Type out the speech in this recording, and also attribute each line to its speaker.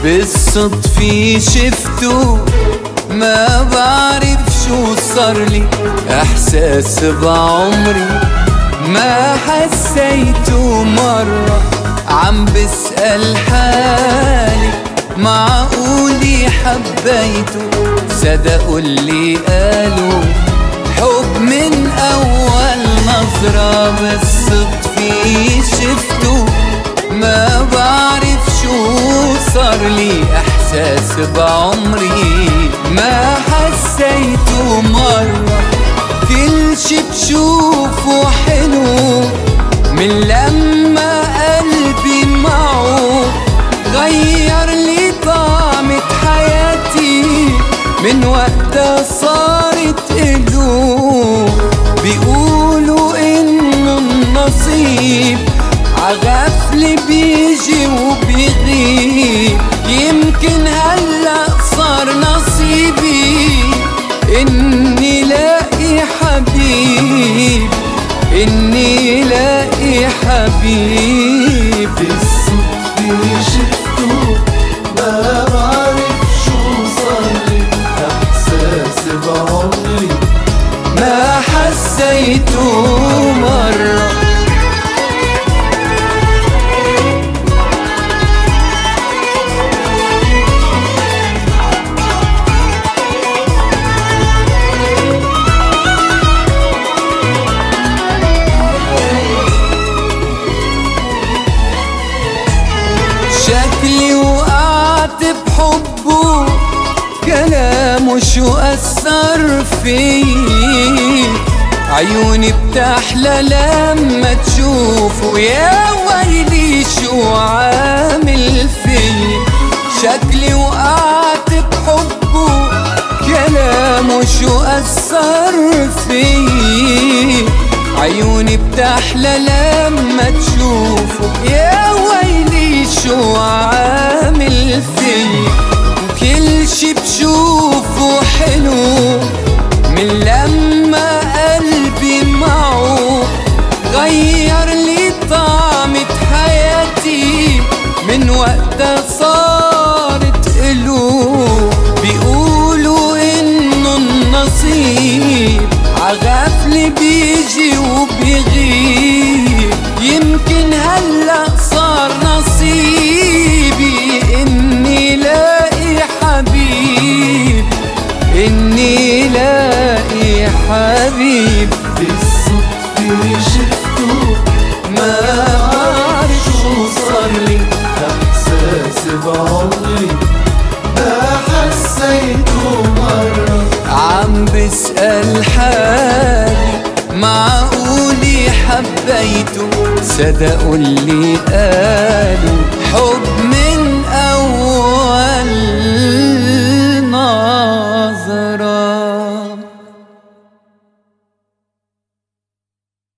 Speaker 1: بالصدف شفته، ما بعرف شو صارلي، احساس بعمري ما حسيته مرة. عم بسأل حالي معقولي حبيته؟ صدقوا اللي قالوا حب من أول نظرة. بالصدف شفته، ما بعرف شو صارلي، احساس بعمري ما حسيته مرة. كل شي بشوفه حلو من لما قلبي معه، غير لي طعمة حياتي من وقتها صارت إله. بيقولوا إنه النصيب عغفلة بيجي وبيغيب، يمكن هلأ صار نصيبي إني لاقي حبيب، إني لاقي حبيب.
Speaker 2: بالصدفة شفته، ما بعرف شو صارلي، احساس بعمري
Speaker 1: ما حسيته مرة. شكلي وقعت بحبه، كلامه شو أثر في، عيوني بتحلى لما تشوفه، يا ويلي شو عامل في. شكلي وقعت بحبه، كلامه شو أثر في، عيوني بتحلى لما تشوفه، يا ويلي شو عامل في. وكل شي بشوفه حلو من لما قلبي معه، غير لي طعمة حياتي من وقتها صارت إله. بيقولوا إنه النصيب عغفلة بيجي وبيغيب، يمكن هلأ صار نصيبي إني لاقي حبيب، إني لاقي حبيب.
Speaker 2: بالصدفة شفته،
Speaker 1: ما بعرف شو صارلي،
Speaker 2: احساس بعمري ما حسيته مرة.
Speaker 1: عم بسأل حالي معقولي حبيته؟ صدقوا اللي قالوا حب